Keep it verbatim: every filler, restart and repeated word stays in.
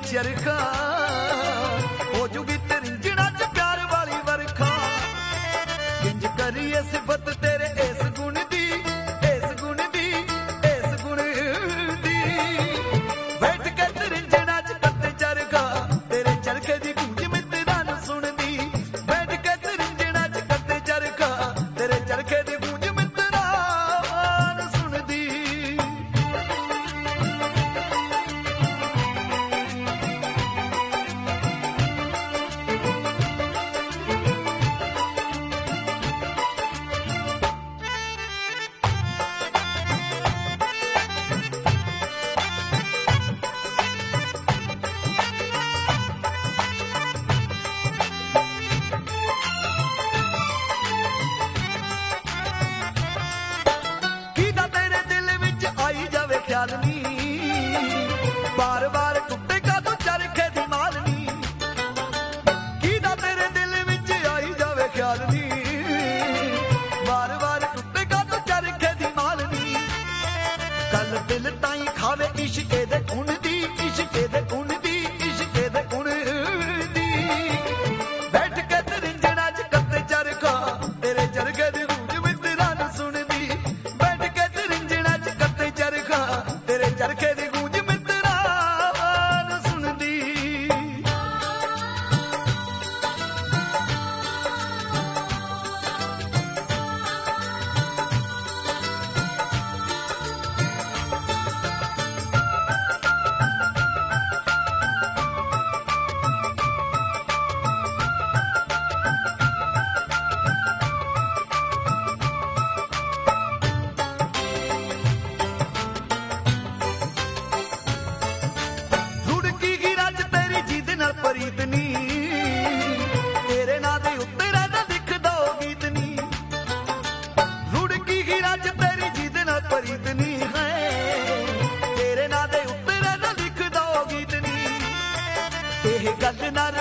चरखा हो जूगी तेरी जिना च प्यार वाली वरखा किंज करिए सिफत तेरे इस गुण दी इस गुण दी इस गुण दी बैठ के तेरी जिना च कत्ते चरखा तेरे चरखे दी गूंज मित्रा नु सुनदी बैठ के तेरी जिना च कत्ते चरखा तेरे चरखे दी गूंज मित्रा नु सुनदी बार बार टुटे का तू चरखे दी मालनी कीदा तेरे दिल विच आई जावे ख्याल नी बार बार टुटे का तू चरखे दी मालनी कल दिल ताई खावे इश्के दे गुण दी इश्के दे गुण दी इश्के दे गुण दी बैठ के तेरे जड़ा च कत्ते चरखा तेरे चरखे दी गूंज मित्रा नु सुनदी बैठ के तेरे जड़ा च कत्ते चरखा तेरे चरखे दी गूंज प्रीत नी तेरे नां दे उत्ते रहंदा लिखदा ओ गीत नी रुड़की ही रज तेरी जिद नाल प्रीत नी है तेरे नां दे उत्ते रहंदा लिखदा ओ गीत नी एह गल ना